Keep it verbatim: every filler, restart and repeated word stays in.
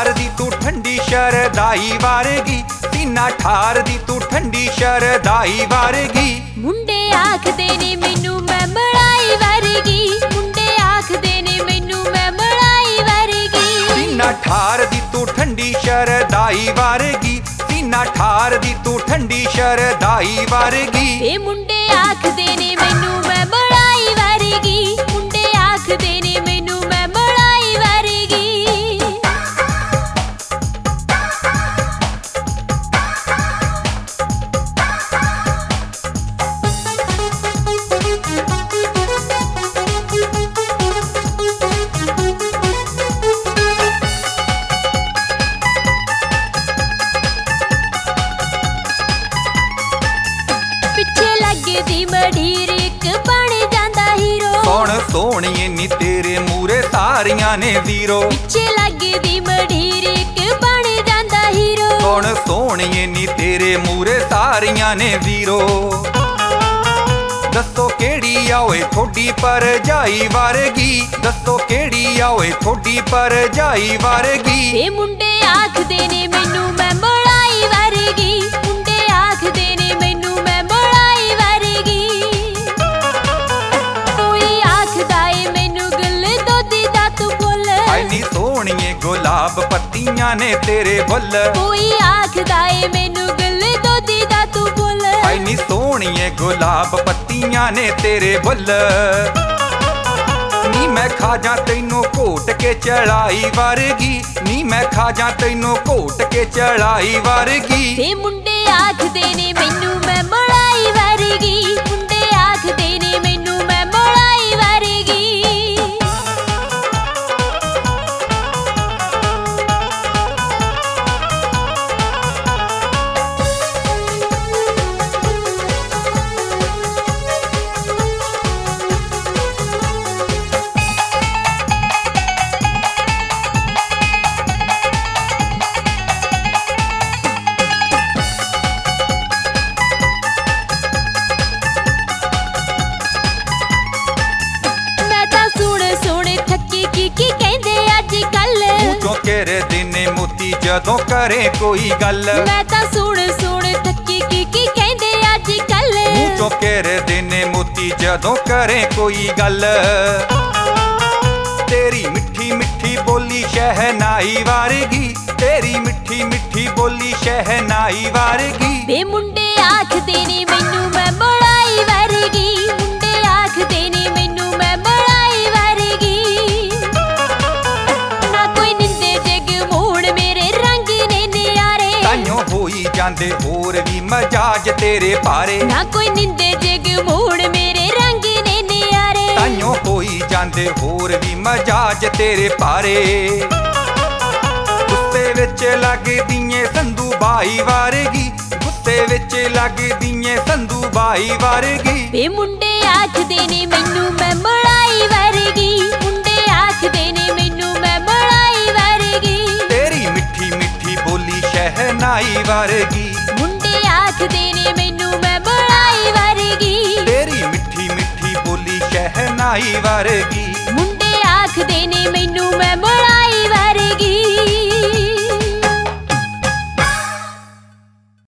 ठार दी तू ठंडी शरदाई वारगी, सीना ठार दी तू ठंडी शरदाई वारगी। मुंडे आखदे ने मैनू मैं मलाई वर्गी, मुंडे आखदे ने मैनू मैं मलाई वर्गी। सीना ठार दी तू ठंडी शरदाई वारगी, सीना ठार दी तू ठंडी शरदाई वारगी। ए मुंडे आखदे ने मैनू मैं मलाई वर्गी, मुंडे आखदे ने मैनू मैं मलाई वर्गी। पिछे लगे दी मडीर इक बन जांदा हीरो, कौन सोहणीए नी तेरे मूरे सारियां ने वीरो। पिछे लगे दी मडीर इक बन जांदा हीरो, कौन सोहणीए नी तेरे मूरे सारियां ने वीरो। दसो केड़ी आओए थोड़ी पर जाई वारगी, दसो केड़ी आओए थोड़ी पर जाई वारगी। ए मुंडे आखदे ने मैनू मैं मलाई वर्गी, मुंडे आखदे ने मैनू मैं मलाई वर्गी। कोई आखदा ए मैनू गल दोधी दा तू फुल, हाय नी सोहणीए गुलाब पत्तियां ने तेरे बुल। कोई आखदा ए मैनू गल दोधी दा तू फुल, हाय नी सोहणीए गुलाब पत्तियां ने तेरे बुल। नी मैं खा जा तैनू घोट के चढ़ाई वारगी, नी मैं खा जा तैनू घोट के चढ़ाई वारगी। ए मुंडे आखदे ने मैनू मैं मलाई वर्गी, मुंडे आखदे ने मैनू मैं मलाई वर्गी। की कहंदे अज कल तू केरे दिने मोती जदों करे कोई गल। मैं तां सुन सुन थकी की की कहंदे अज कल तू केरे दिने मोती जदों करे कोई गल। तेरी मिठी मिठी बोली शहनाई वारगी, तेरी मिठी मिठी बोली शहनाई वारगी। वे मुंडे आखदे ने मैनू मैं मलाई वर्गी, मुंडे आखदे ने मैनू मैं मलाई वर्गी। ना कोई निंदे जग मोड़ मेरे रंग ने नियारे, ताइयों होई जांदे होर भी मजाज तेरे पारे। ना कोई निंदे जग मोड़ मेरे रंग ने नियारे, ताइयों होई जांदे होर भी मजाज तेरे पारे। गुस्से विच लगदीए संधू बाई वारगी, गुस्से विच लगदीए संधू बाई वारगी। वे मुंडे आखदे ने मैनू मैं मलाई वर्गी, मुंडे आखदे ने मैनू मैं मलाई वर्गी। तेरी मिठी मिठी बोली शहनाई वारगी, मुंडे आखदे ने मैनू मैं मलाई वर्गी। तेरी मिठी मिठी बोली शहनाई वारगी। मुंडे आखदे ने मैनू मैं मलाई